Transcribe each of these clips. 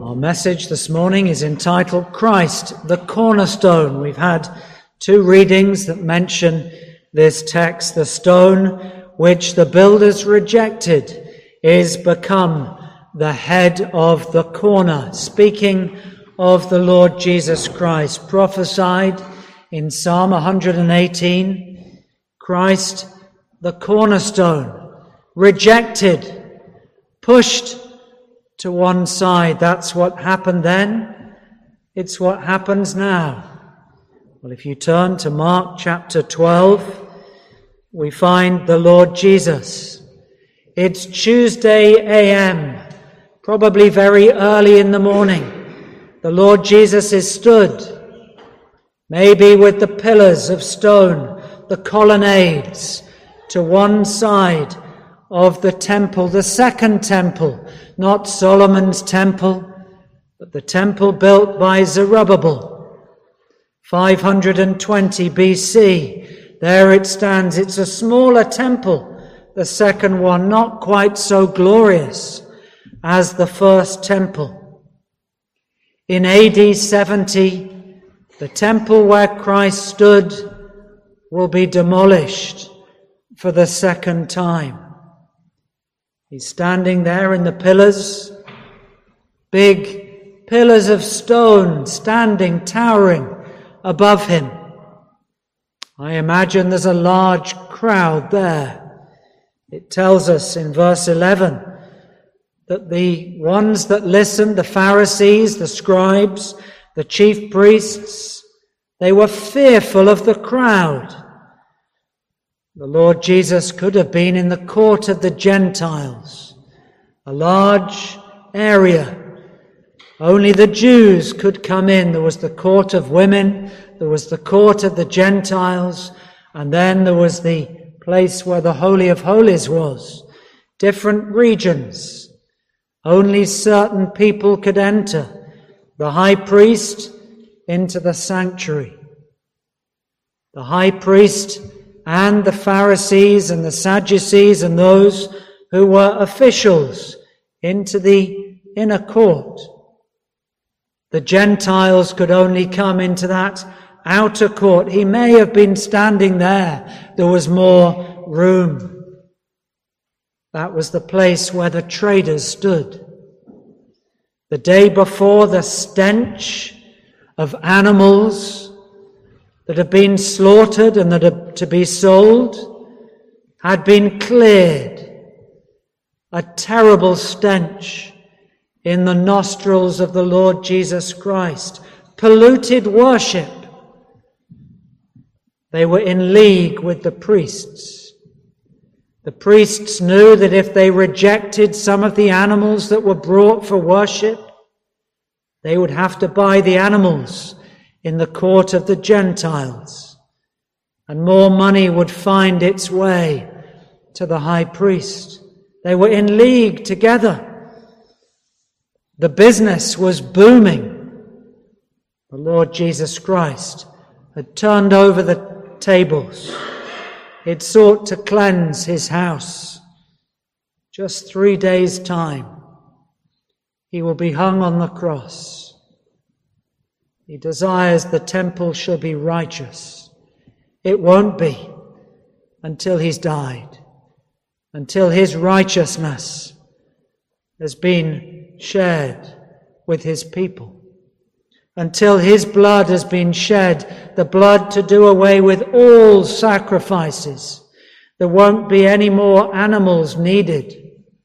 Our message this morning is entitled Christ, the Cornerstone. We've had two readings that mention this text. The stone which the builders rejected is become the head of the corner, speaking of the Lord Jesus Christ, prophesied in Psalm 118, Christ, the cornerstone, rejected, pushed to one side. That's what happened then. It's what happens now. Well, if you turn to Mark chapter 12, we find the Lord Jesus. It's Tuesday a.m., probably very early in the morning. The Lord Jesus is stood, maybe with the pillars of stone, the colonnades, to one side of the temple, the second temple, not Solomon's temple, but the temple built by Zerubbabel, 520 BC. There it stands. It's a smaller temple, the second one, not quite so glorious as the first temple. In AD 70, the temple where Christ stood will be demolished for the second time. He's standing there in the pillars, big pillars of stone standing, towering above him. I imagine there's a large crowd there. It tells us in verse 11 that the ones that listened, the Pharisees, the scribes, the chief priests, they were fearful of the crowd. The Lord Jesus could have been in the court of the Gentiles, a large area. Only the Jews could come in. There was the court of women, there was the court of the Gentiles, and then there was the place where the Holy of Holies was. Different regions. Only certain people could enter. The high priest into the sanctuary. The high priest and the Pharisees and the Sadducees and those who were officials into the inner court. The Gentiles could only come into that outer court. He may have been standing there. There was more room. That was the place where the traders stood. The day before, the stench of animals that had been slaughtered and that are to be sold had been cleared. A terrible stench in the nostrils of the Lord Jesus Christ. Polluted worship. They were in league with the priests. The priests knew that if they rejected some of the animals that were brought for worship, they would have to buy the animals in the court of the Gentiles, and more money would find its way to the high priest. They were in league together. The business was booming. The Lord Jesus Christ had turned over the tables. He'd sought to cleanse his house. Just 3 days' time, he will be hung on the cross. He desires the temple shall be righteous. It won't be until he's died, until his righteousness has been shared with his people, until his blood has been shed, the blood to do away with all sacrifices. There won't be any more animals needed.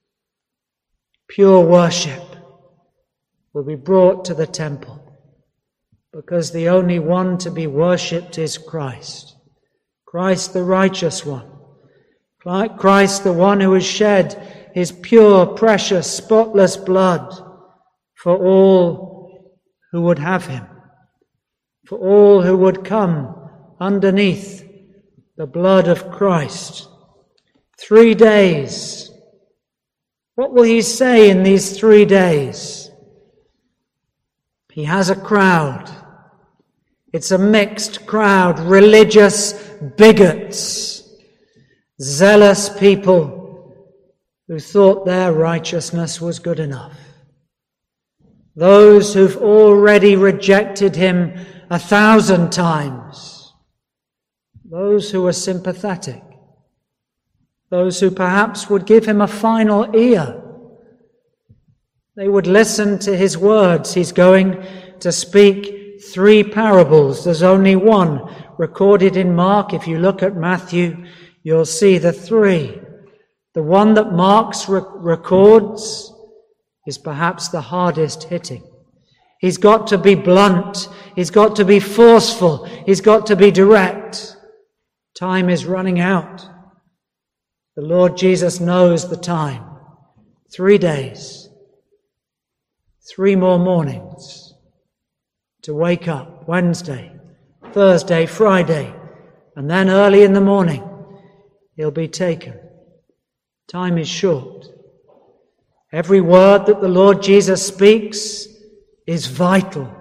Pure worship will be brought to the temple, because the only one to be worshipped is Christ. Christ the righteous one. Christ the one who has shed his pure, precious, spotless blood for all who would have him. For all who would come underneath the blood of Christ. 3 days. What will he say in these 3 days? He has a crowd. It's a mixed crowd, religious bigots, zealous people who thought their righteousness was good enough. those who've already rejected him 1,000 times, those who are sympathetic, those who perhaps would give him a final ear. They would listen to his words. He's going to speak 3 parables. There's only one recorded in Mark. If you look at Matthew, you'll see the 3. The one that Mark records is perhaps the hardest hitting. He's got to be blunt. He's got to be forceful. He's got to be direct. Time is running out. The Lord Jesus knows the time. 3 days. 3 more mornings to wake up. Wednesday, Thursday, Friday, and then early in the morning he'll be taken. Time is short. Every word that the Lord Jesus speaks is vital.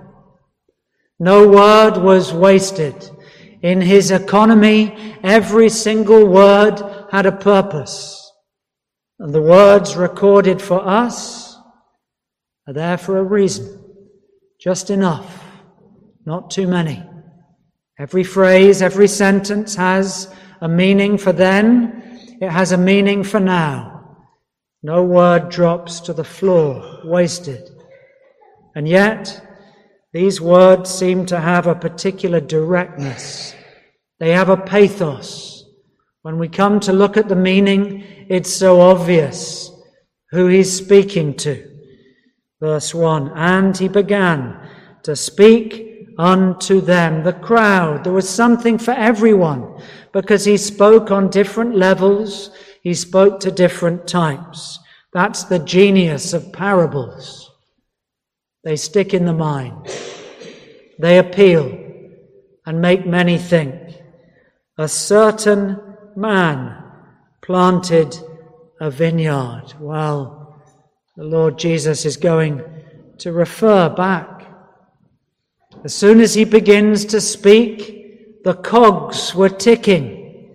No word was wasted. In his economy, every single word had a purpose. And the words recorded for us are there for a reason. Just enough, not too many. Every phrase, every sentence has a meaning for then. It has a meaning for now. No word drops to the floor, wasted. And yet, these words seem to have a particular directness. They have a pathos. When we come to look at the meaning, it's so obvious who he's speaking to. Verse 1, and he began to speak unto them, the crowd. There was something for everyone because he spoke on different levels. He spoke to different types. That's the genius of parables. They stick in the mind. They appeal and make many think. A certain man planted a vineyard. Well, the Lord Jesus is going to refer back. As soon as he begins to speak, the cogs were ticking.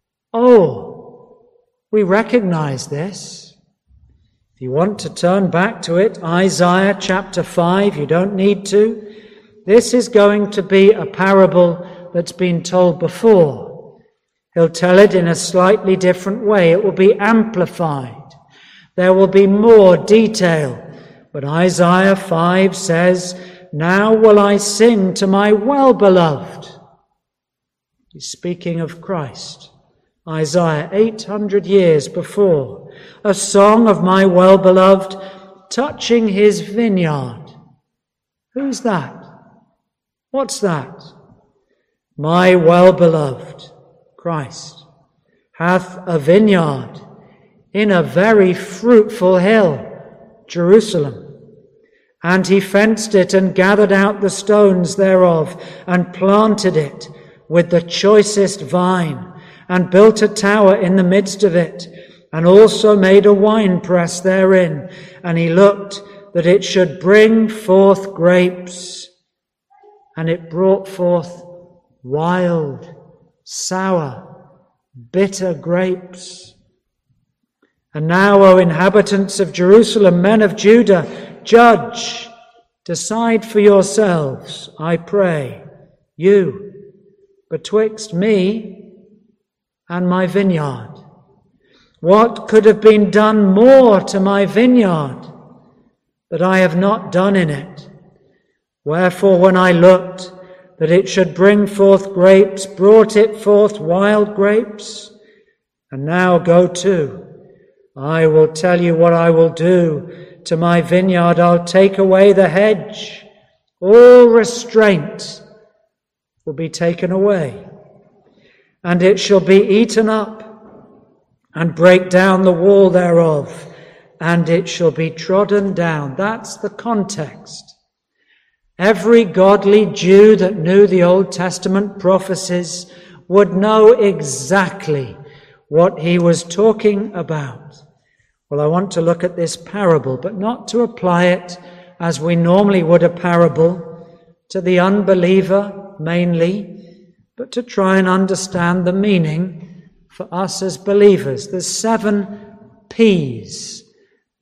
Oh, we recognize this. If you want to turn back to it, Isaiah chapter 5, you don't need to. This is going to be a parable that's been told before. He'll tell it in a slightly different way. It will be amplified. There will be more detail. But Isaiah 5 says, now will I sing to my well-beloved. He's speaking of Christ. Isaiah, 800 years before. A song of my well-beloved touching his vineyard. Who's that? What's that? My well-beloved, Christ, hath a vineyard in a very fruitful hill, Jerusalem. And he fenced it and gathered out the stones thereof and planted it with the choicest vine and built a tower in the midst of it and also made a winepress therein. And he looked that it should bring forth grapes, and it brought forth wild, sour, bitter grapes. And now, O inhabitants of Jerusalem, men of Judah, judge, decide for yourselves, I pray, you, betwixt me and my vineyard. What could have been done more to my vineyard that I have not done in it? Wherefore, when I looked that it should bring forth grapes, brought it forth wild grapes? And now go to. I will tell you what I will do to my vineyard. I'll take away the hedge. All restraint will be taken away. And it shall be eaten up, and break down the wall thereof, and it shall be trodden down. That's the context. Every godly Jew that knew the Old Testament prophecies would know exactly what he was talking about. Well, I want to look at this parable, but not to apply it as we normally would a parable to the unbeliever mainly, but to try and understand the meaning for us as believers. There's 7 P's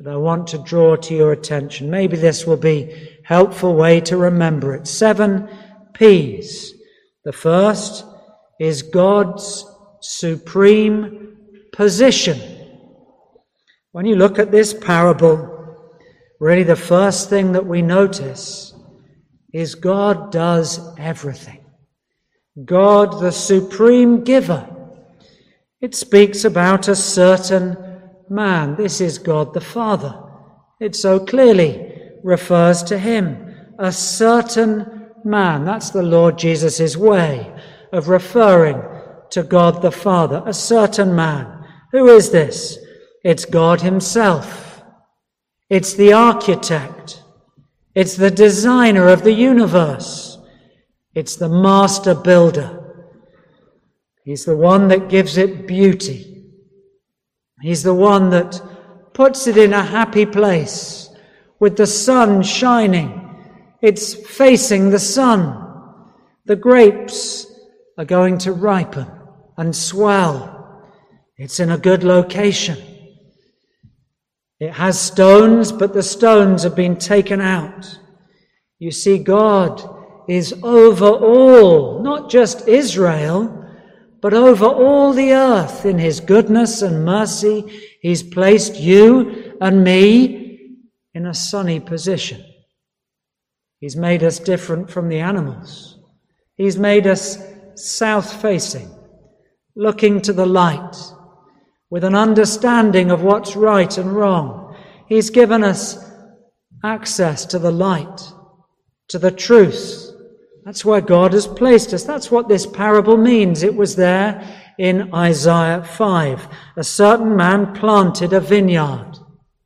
But I want to draw to your attention. Maybe this will be a helpful way to remember it. 7 P's. The first is God's supreme position. When you look at this parable, really the first thing that we notice is God does everything. God, the supreme giver. It speaks about a certain man. This is God the Father. It so clearly refers to him. A certain man. That's the Lord Jesus' way of referring to God the Father. A certain man. Who is this? It's God himself. It's the architect. It's the designer of the universe. It's the master builder. He's the one that gives it beauty. He's the one that puts it in a happy place with the sun shining. It's facing the sun. The grapes are going to ripen and swell. It's in a good location. It has stones, but the stones have been taken out. You see, God is over all, not just Israel, but over all the earth. In his goodness and mercy, he's placed you and me in a sunny position. He's made us different from the animals. He's made us south-facing, looking to the light, with an understanding of what's right and wrong. He's given us access to the light, to the truth. That's where God has placed us. That's what this parable means. It was there in Isaiah 5. A certain man planted a vineyard.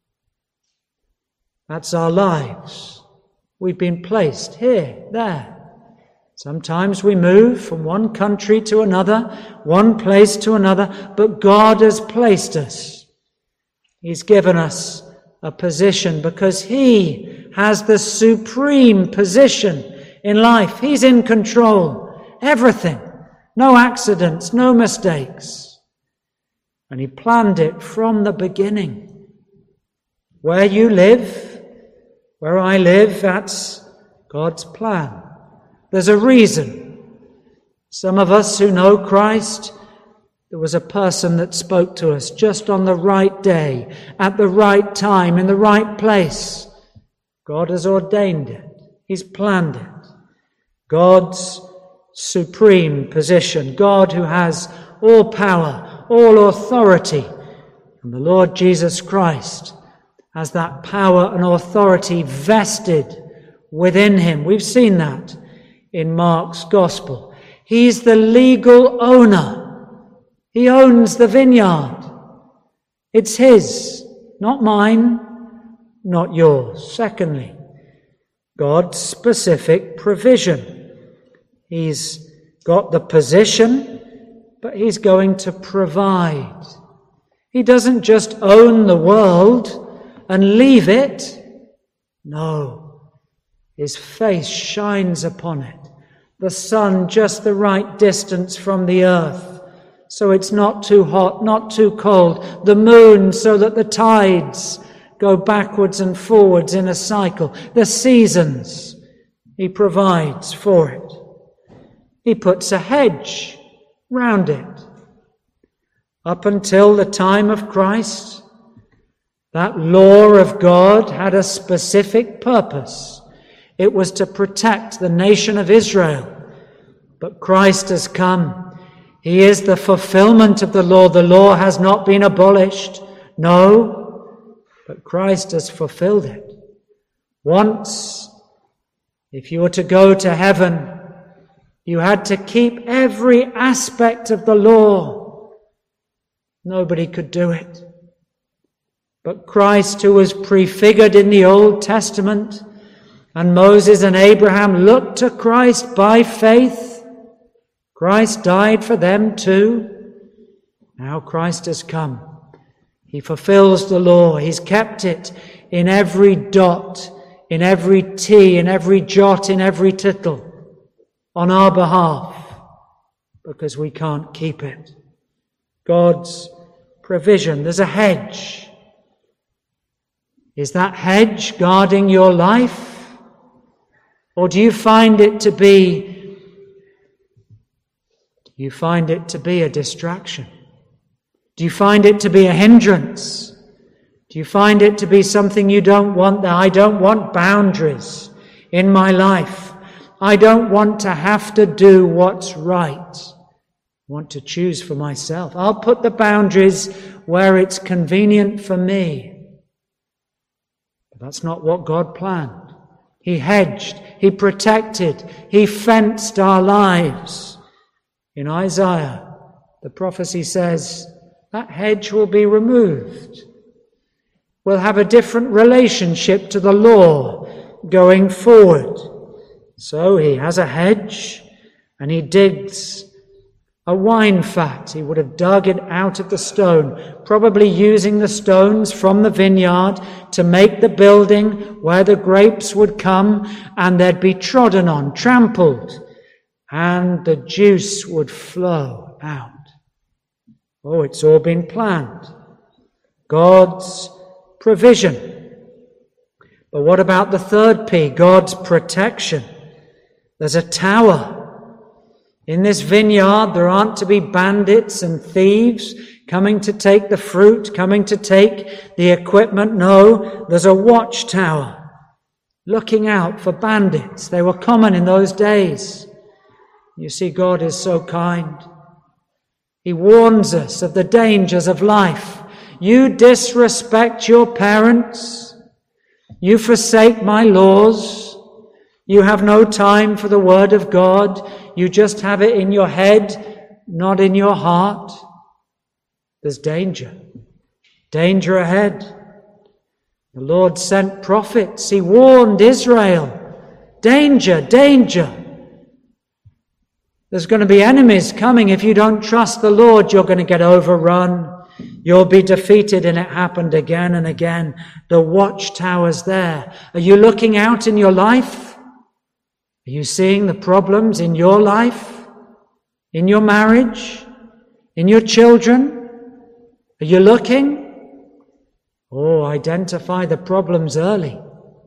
That's our lives. We've been placed here, there. Sometimes we move from one country to another, one place to another, but God has placed us. He's given us a position because he has the supreme position in life. He's in control. Everything. No accidents, no mistakes. And he planned it from the beginning. Where you live, where I live, that's God's plan. There's a reason. Some of us who know Christ, there was a person that spoke to us just on the right day, at the right time, in the right place. God has ordained it. He's planned it. God's supreme position. God who has all power, all authority. And the Lord Jesus Christ has that power and authority vested within him. We've seen that in Mark's Gospel. He's the legal owner. He owns the vineyard. It's his, not mine, not yours. Secondly, God's specific provision. He's got the position, but he's going to provide. He doesn't just own the world and leave it. No. His face shines upon it. The sun just the right distance from the earth, so it's not too hot, not too cold. The moon so that the tides go backwards and forwards in a cycle. The seasons, he provides for it. He puts a hedge round it. Up until the time of Christ, that law of God had a specific purpose. It was to protect the nation of Israel. But Christ has come. He is the fulfillment of the law. The law has not been abolished. No, but Christ has fulfilled it. Once, if you were to go to heaven, you had to keep every aspect of the law. Nobody could do it. But Christ, who was prefigured in the Old Testament, and Moses and Abraham looked to Christ by faith. Christ died for them too. Now Christ has come. He fulfills the law. He's kept it in every dot, in every T, in every jot, in every tittle, on our behalf, because we can't keep it. God's provision. There's a hedge. Is that hedge guarding your life? Or do you find it to be a distraction? Do you find it to be a hindrance? Do you find it to be something you don't want? That I don't want boundaries in my life. I don't want to have to do what's right. I want to choose for myself. I'll put the boundaries where it's convenient for me. But that's not what God planned. He hedged, He protected, He fenced our lives. In Isaiah, the prophecy says, that hedge will be removed. We'll have a different relationship to the law going forward. So He has a hedge and He digs a wine fat. He would have dug it out of the stone, probably using the stones from the vineyard to make the building where the grapes would come and they'd be trodden on, trampled, and the juice would flow out. Oh, it's all been planned. God's provision. But what about the third P? God's protection. There's a tower. In this vineyard, there aren't to be bandits and thieves coming to take the fruit, coming to take the equipment. No, there's a watchtower looking out for bandits. They were common in those days. You see, God is so kind. He warns us of the dangers of life. You disrespect your parents. You forsake my laws. You have no time for the word of God. You just have it in your head, not in your heart. There's danger. Danger ahead. The Lord sent prophets. He warned Israel. Danger, danger. There's going to be enemies coming. If you don't trust the Lord, you're going to get overrun. You'll be defeated, and it happened again and again. The watchtower's there. Are you looking out in your life? Are you seeing the problems in your life? In your marriage? In your children? Are you looking? Oh, identify the problems early.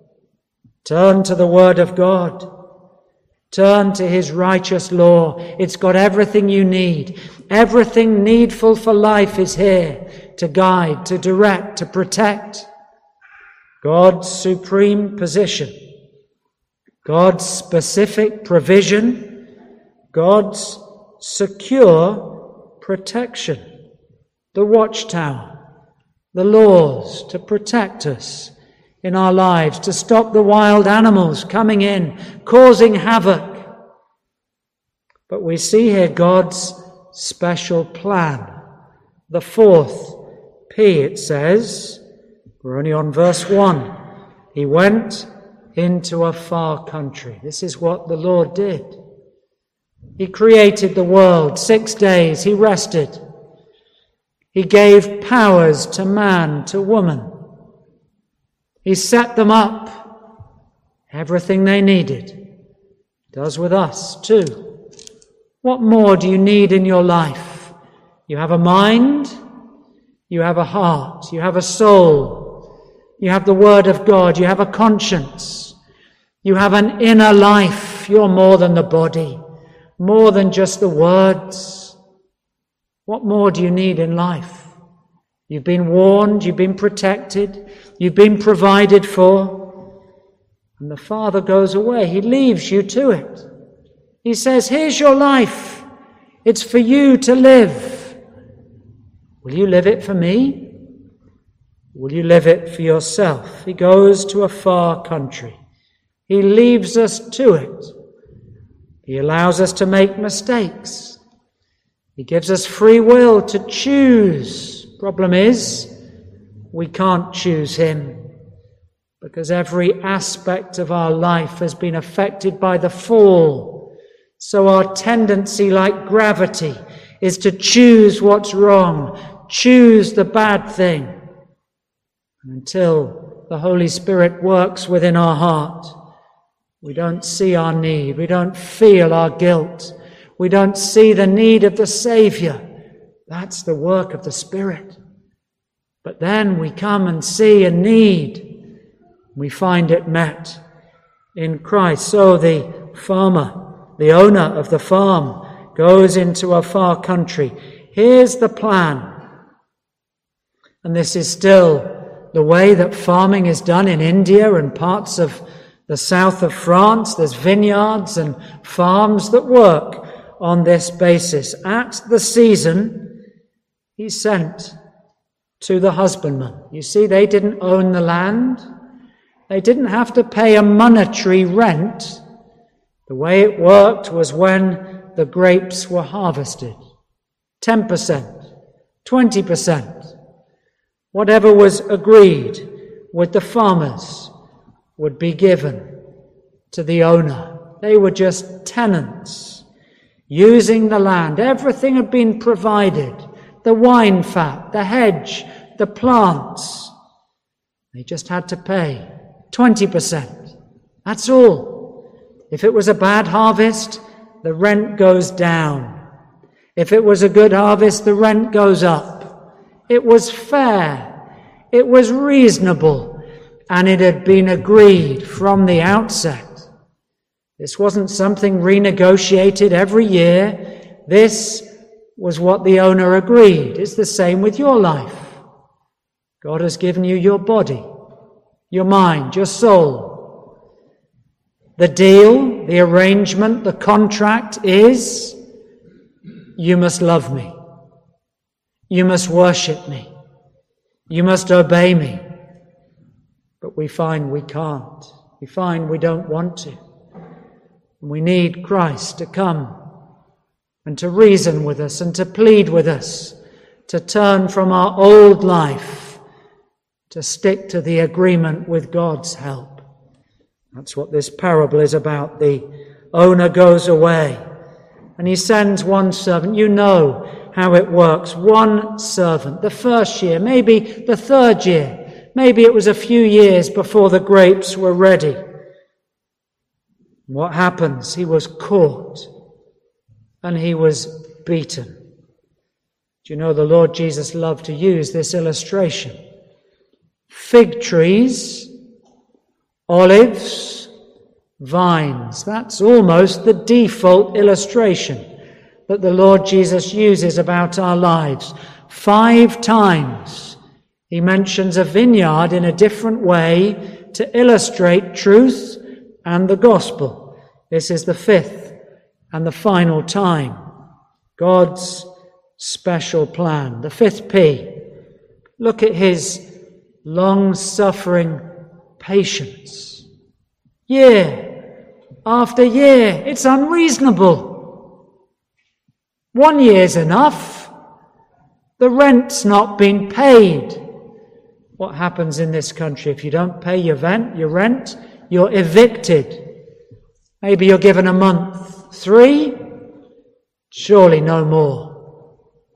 Turn to the Word of God. Turn to His righteous law. It's got everything you need. Everything needful for life is here to guide, to direct, to protect. God's supreme position. God's specific provision. God's secure protection. The watchtower. The laws to protect us in our lives, to stop the wild animals coming in, causing havoc. But we see here God's special plan. The fourth P, it says, we're only on verse 1. He went into a far country. This is what the Lord did. He created the world. 6 days He rested. He gave powers to man, to woman. He set them up, everything they needed. He does with us too. What more do you need in your life? You have a mind, you have a heart, you have a soul, you have the Word of God, you have a conscience, you have an inner life. You're more than the body, more than just the words. What more do you need in life? You've been warned, you've been protected, you've been provided for. And the Father goes away. He leaves you to it. He says, here's your life. It's for you to live. Will you live it for me? Will you live it for yourself? He goes to a far country. He leaves us to it. He allows us to make mistakes. He gives us free will to choose. Problem is, we can't choose Him because every aspect of our life has been affected by the fall. So our tendency, like gravity, is to choose what's wrong, choose the bad thing. Until the Holy Spirit works within our heart, we don't see our need, we don't feel our guilt, we don't see the need of the Saviour. That's the work of the Spirit. But then we come and see a need. We find it met in Christ. So the farmer, the owner of the farm, goes into a far country. Here's the plan. And this is still the way that farming is done in India and parts of the south of France. There's vineyards and farms that work on this basis. At the season, he's sent to the husbandman. You see, they didn't own the land. They didn't have to pay a monetary rent. The way it worked was when the grapes were harvested. 10%, 20%. Whatever was agreed with the farmers would be given to the owner. They were just tenants using the land. Everything had been provided. The wine fat, the hedge, the plants. They just had to pay 20%. That's all. If it was a bad harvest, the rent goes down. If it was a good harvest, the rent goes up. It was fair, it was reasonable, and it had been agreed from the outset. This wasn't something renegotiated every year. This was what the owner agreed. It's the same with your life. God has given you your body, your mind, your soul. The deal, the arrangement, the contract is, you must love me. You must worship me. You must obey me. But we find we can't. We find we don't want to. We need Christ to come and to reason with us and to plead with us, to turn from our old life, to stick to the agreement with God's help. That's what this parable is about. The owner goes away and he sends one servant. You know how it works. One servant, the first year, maybe the third year, maybe it was a few years before the grapes were ready. What happens? He was caught and he was beaten. Do you know the Lord Jesus loved to use this illustration? Fig trees, olives, vines. That's almost the default illustration that the Lord Jesus uses about our lives. 5 times he mentions a vineyard in a different way to illustrate truth and the gospel. This is the 5th and the final time. God's special plan. The 5th P. Look at his long-suffering patience. Year after year. It's unreasonable. 1 year's enough. The rent's not been paid. What happens in this country? If you don't pay your rent, you're evicted. Maybe you're given a month. 3? Surely no more.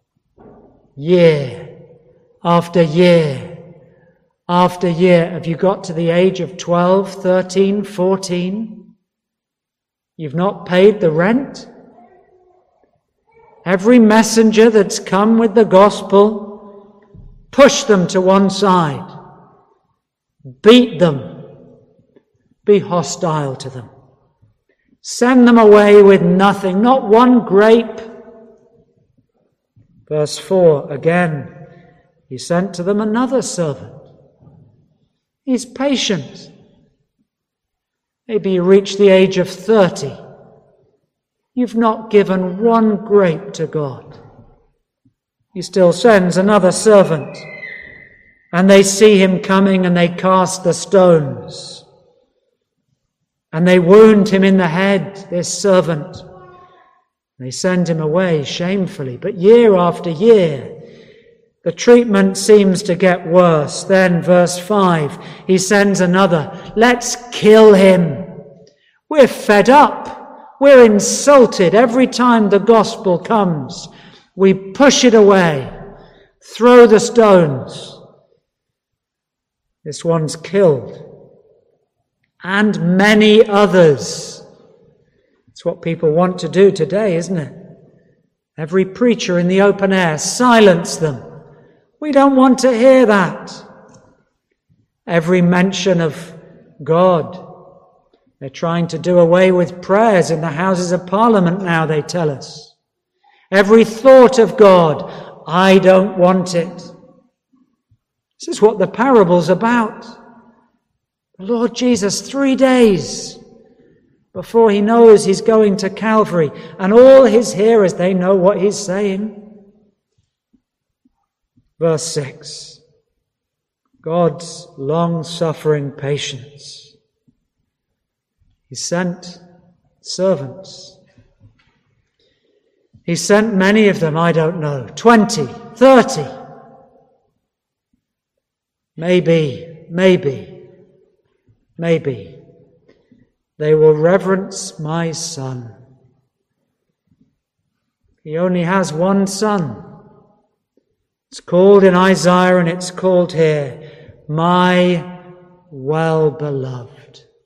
Year after year after year. Have you got to the age of 12, 13, 14? You've not paid the rent? Every messenger that's come with the gospel, push them to one side. Beat them. Be hostile to them. Send them away with nothing, not one grape. Verse 4, again, he sent to them another servant. He's patient. Maybe you reach the age of 30. You've not given one grape to God. He still sends another servant. And they see him coming and they cast the stones. And they wound him in the head, this servant. They send him away shamefully. But year after year, the treatment seems to get worse. Then, verse 5, he sends another. Let's kill him. We're fed up. We're insulted every time the gospel comes. We push it away. Throw the stones. This one's killed. And many others. It's what people want to do today, isn't it? Every preacher in the open air, silence them. We don't want to hear that. Every mention of God. They're trying to do away with prayers in the Houses of Parliament now, they tell us. Every thought of God, I don't want it. This is what the parable's about. The Lord Jesus, 3 days before he knows he's going to Calvary, and all his hearers, they know what he's saying. Verse 6, God's long-suffering patience. He sent servants. He sent many of them, I don't know, 20, 30. Maybe they will reverence my son. He only has one son. It's called in Isaiah and it's called here, my well-beloved,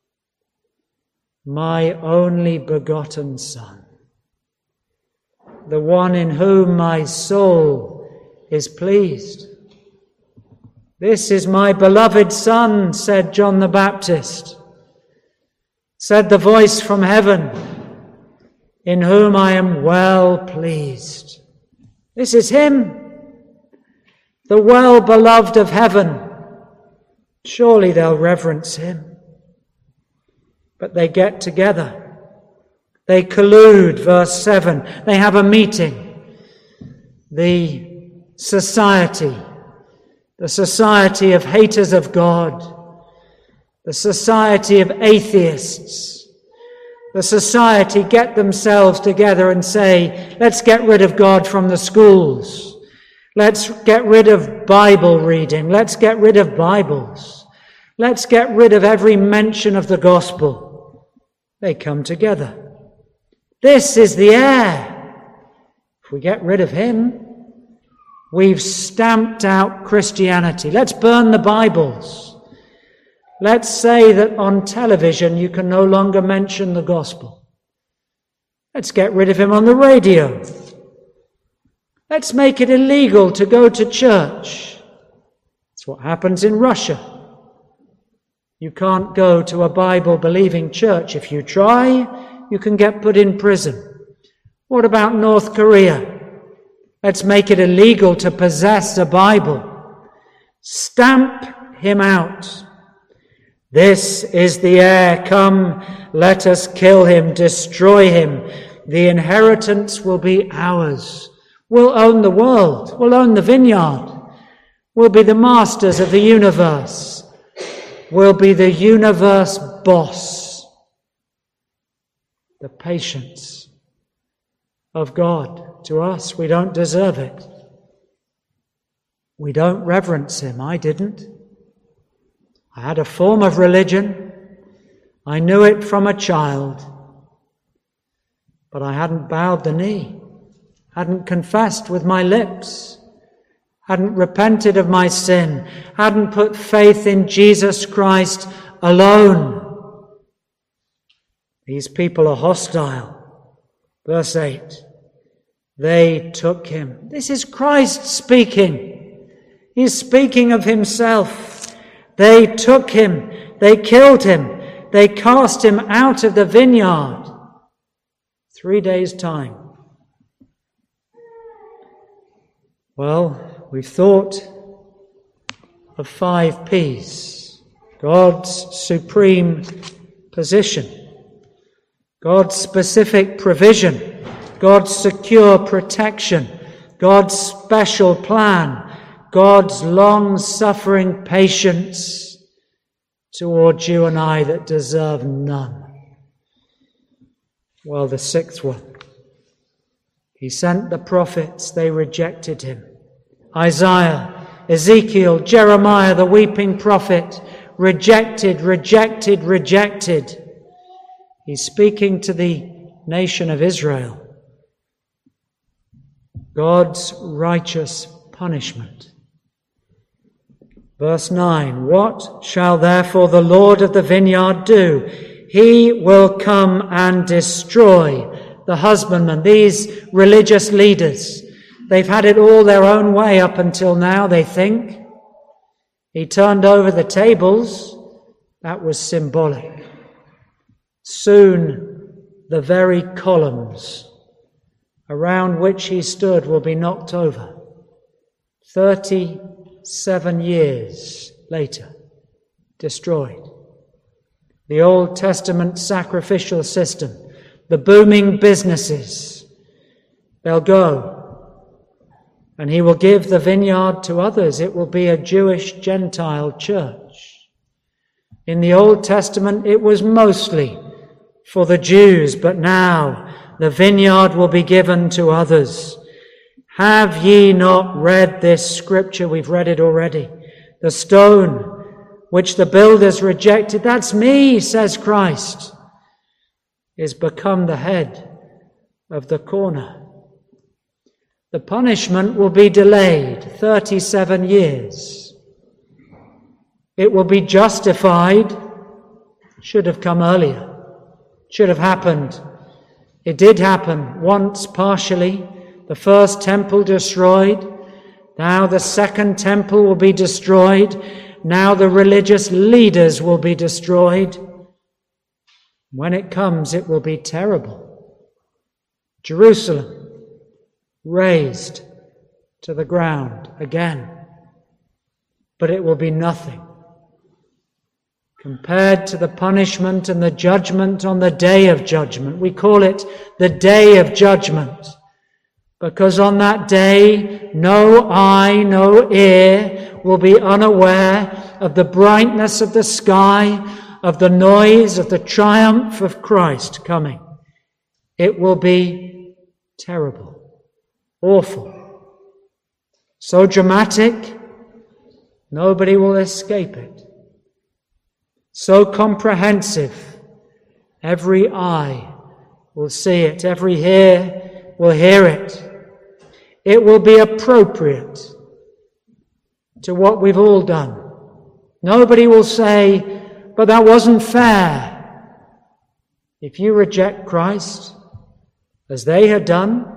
my only begotten Son, the one in whom my soul is pleased. This is my beloved Son, said John the Baptist, said the voice from heaven, in whom I am well pleased. This is him, the well-beloved of heaven. Surely they'll reverence him. But they get together. They collude, verse 7. They have a meeting. The society of haters of God, the society of atheists, the society get themselves together and say, let's get rid of God from the schools. Let's get rid of Bible reading. Let's get rid of Bibles. Let's get rid of every mention of the gospel. They come together. This is the heir. If we get rid of him, we've stamped out Christianity. Let's burn the Bibles. Let's say that on television you can no longer mention the gospel. Let's get rid of him on the radio. Let's make it illegal to go to church. That's what happens in Russia. You can't go to a Bible-believing church. If you try, you can get put in prison. What about North Korea? Let's make it illegal to possess a Bible. Stamp him out. This is the heir. Come, let us kill him, destroy him. The inheritance will be ours. We'll own the world. We'll own the vineyard. We'll be the masters of the universe. We'll be the universe boss. The patience of God to us. We don't deserve it. We don't reverence him. I didn't. I had a form of religion. I knew it from a child. But I hadn't bowed the knee. Hadn't confessed with my lips, hadn't repented of my sin, hadn't put faith in Jesus Christ alone. These people are hostile. Verse 8, they took him. This is Christ speaking. He's speaking of himself. They took him. They killed him. They cast him out of the vineyard. 3 days' time. Well, we've thought of 5 P's. God's supreme position, God's specific provision, God's secure protection, God's special plan, God's long-suffering patience towards you and I that deserve none. Well, the 6th one. He sent the prophets, they rejected him. Isaiah, Ezekiel, Jeremiah, the weeping prophet, rejected. He's speaking to the nation of Israel. God's righteous punishment. Verse 9, what shall therefore the Lord of the vineyard do? He will come and destroy the husbandmen, these religious leaders. They've had it all their own way up until now, they think. He turned over the tables. That was symbolic. Soon the very columns around which he stood will be knocked over. 37 years later, destroyed. The Old Testament sacrificial system, the booming businesses, they'll go. And he will give the vineyard to others. It will be a Jewish Gentile church. In the Old Testament, it was mostly for the Jews, but now the vineyard will be given to others. Have ye not read this scripture? We've read it already. The stone which the builders rejected, that's me, says Christ, is become the head of the corner. The punishment will be delayed 37 years. It will be justified. Should have come earlier. Should have happened. It did happen once partially. The first temple destroyed. Now the second temple will be destroyed. Now the religious leaders will be destroyed. When it comes, it will be terrible. Jerusalem razed to the ground again. But it will be nothing compared to the punishment and the judgment on the day of judgment. We call it the day of judgment because on that day no eye, no ear will be unaware of the brightness of the sky, of the noise of the triumph of Christ coming. It will be terrible. Awful. So dramatic, nobody will escape it. So comprehensive, every eye will see it, every ear will hear it. It will be appropriate to what we've all done. Nobody will say, but that wasn't fair. If you reject Christ, as they had done,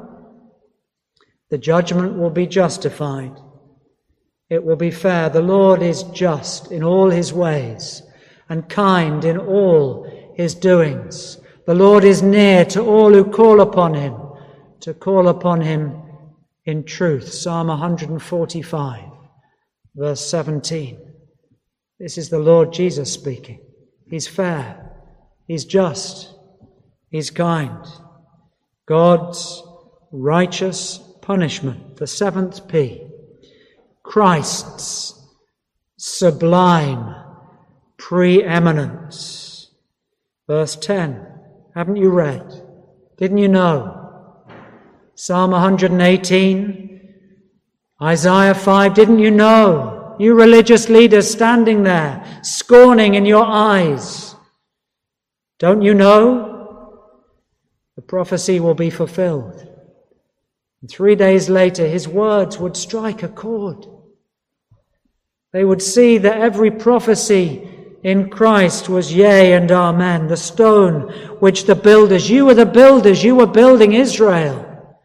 the judgment will be justified. It will be fair. The Lord is just in all his ways and kind in all his doings. The Lord is near to all who call upon him, to call upon him in truth. Psalm 145, verse 17. This is the Lord Jesus speaking. He's fair. He's just. He's kind. God's righteous punishment, the seventh P. Christ's sublime preeminence. Verse 10. Haven't you read? Didn't you know? Psalm 118, Isaiah 5. Didn't you know? You religious leaders standing there, scorning in your eyes. Don't you know? The prophecy will be fulfilled. And 3 days later, his words would strike a chord. They would see that every prophecy in Christ was yea and amen. The stone which the builders, you were the builders, you were building Israel.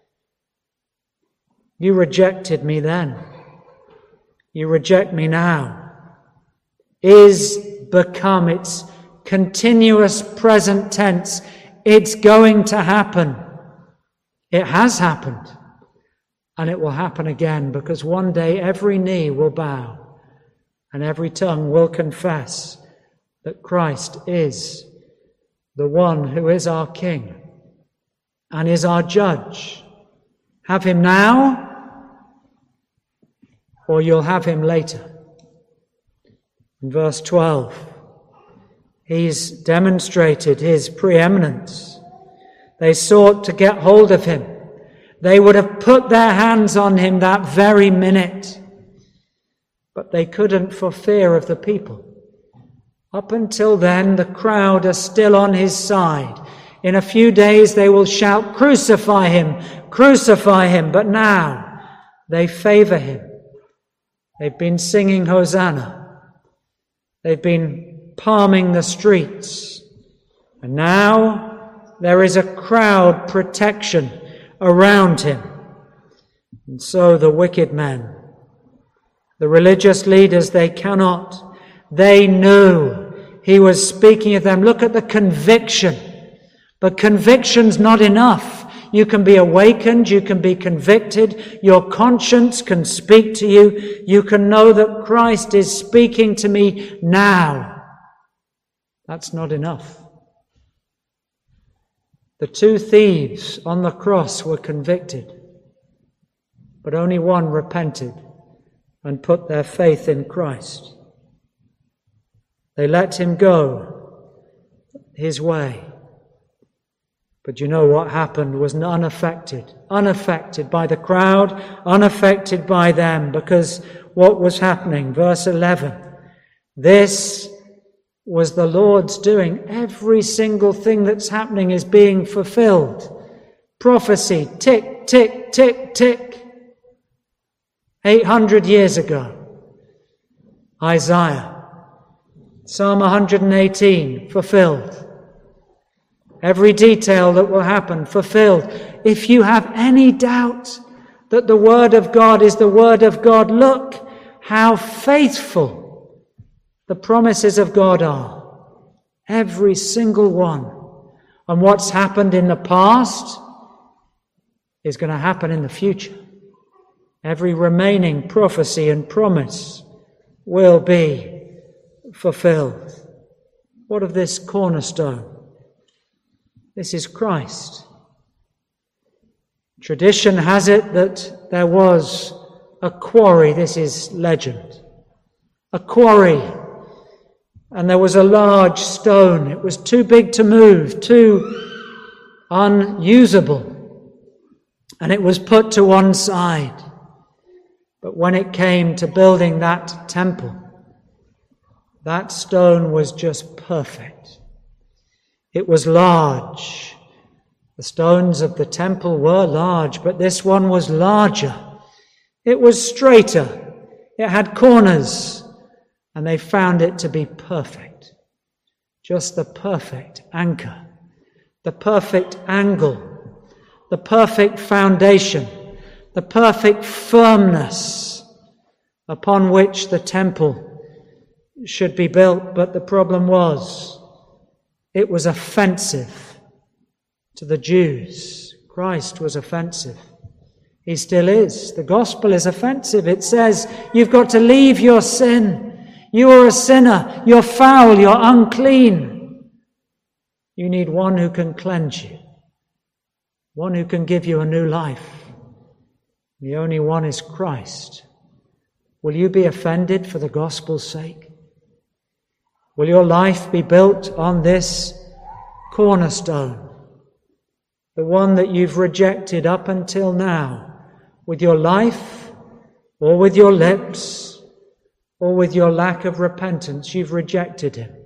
You rejected me then. You reject me now. Is become, it's continuous present tense. It's going to happen. It has happened. And it will happen again, because one day every knee will bow and every tongue will confess that Christ is the one who is our King and is our judge. Have him now, or you'll have him later. In verse 12, he's demonstrated his preeminence. They sought to get hold of him. They would have put their hands on him that very minute, but they couldn't for fear of the people. Up until then, the crowd are still on his side. In a few days, they will shout, crucify him, crucify him. But now, they favor him. They've been singing Hosanna. They've been palming the streets. And now, there is a crowd protection around him. And so the wicked men, the religious leaders, they cannot. They knew he was speaking of them. Look at the conviction. But conviction's not enough. You can be awakened, you can be convicted, your conscience can speak to you, you can know that Christ is speaking to me now. That's not enough. The two thieves on the cross were convicted, but only one repented and put their faith in Christ. They let him go his way. But you know what happened was unaffected by the crowd, unaffected by them, because what was happening? Verse 11, this was the Lord's doing. Every single thing that's happening is being fulfilled. Prophecy, tick, tick, tick, tick. 800 years ago, Isaiah, Psalm 118, fulfilled. Every detail that will happen, fulfilled. If you have any doubt that the Word of God is the Word of God, look how faithful the promises of God are. Every single one. And what's happened in the past is going to happen in the future. Every remaining prophecy and promise will be fulfilled. What of this cornerstone? This is Christ. Tradition has it that there was a quarry. This is legend. A quarry. And there was a large stone. It was too big to move, too unusable. And it was put to one side. But when it came to building that temple, that stone was just perfect. It was large. The stones of the temple were large, but this one was larger. It was straighter. It had corners, and they found it to be perfect. Just the perfect anchor, the perfect angle, the perfect foundation, the perfect firmness upon which the temple should be built. But the problem was, it was offensive to the Jews. Christ was offensive. He still is. The gospel is offensive. It says, you've got to leave your sin. You are a sinner. You're foul. You're unclean. You need one who can cleanse you. One who can give you a new life. The only one is Christ. Will you be offended for the gospel's sake? Will your life be built on this cornerstone, the one that you've rejected up until now, with your life, or with your lips, or with your lack of repentance? You've rejected him.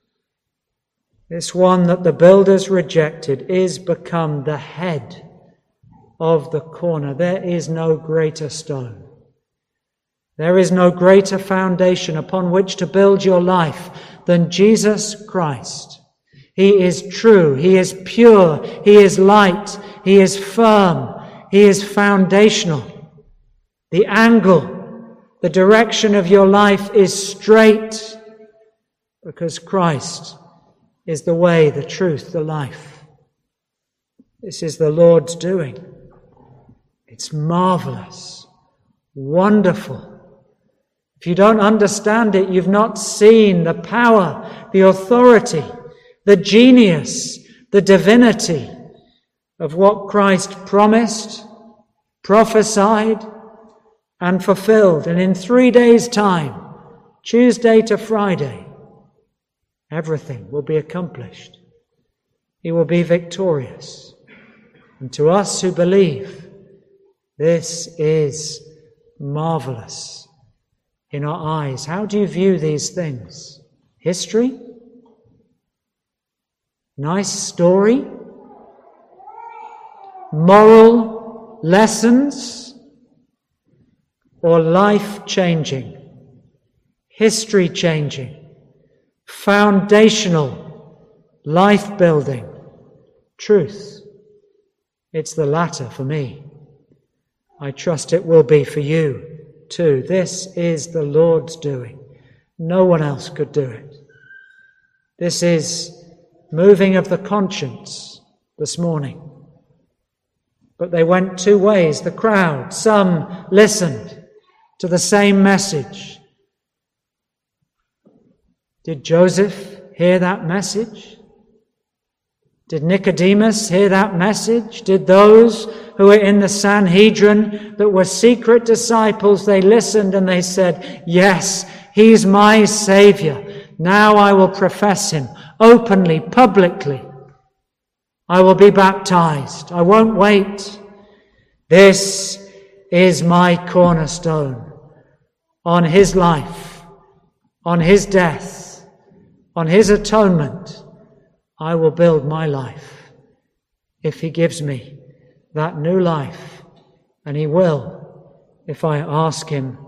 This one that the builders rejected is become the head of the corner. There is no greater stone. There is no greater foundation upon which to build your life than Jesus Christ. He is true. He is pure. He is light. He is firm. He is foundational. The angle, the direction of your life is straight because Christ is the way, the truth, the life. This is the Lord's doing. It's marvelous, wonderful. If you don't understand it, you've not seen the power, the authority, the genius, the divinity of what Christ promised, prophesied, and fulfilled. And in 3 days' time, Tuesday to Friday, everything will be accomplished. He will be victorious. And to us who believe, this is marvelous in our eyes. How do you view these things? History? Nice story? Moral lessons? Or life-changing, history-changing, foundational, life-building truth? It's the latter for me. I trust it will be for you too. This is the Lord's doing. No one else could do it. This is moving of the conscience this morning. But they went two ways, the crowd. Some listened to the same message. Did Joseph hear that message? Did Nicodemus hear that message? Did those who were in the Sanhedrin that were secret disciples, they listened and they said, yes, he's my Savior. Now I will profess him openly, publicly. I will be baptized. I won't wait. This is my cornerstone. On his life, on his death, on his atonement, I will build my life. If he gives me that new life, and he will, if I ask him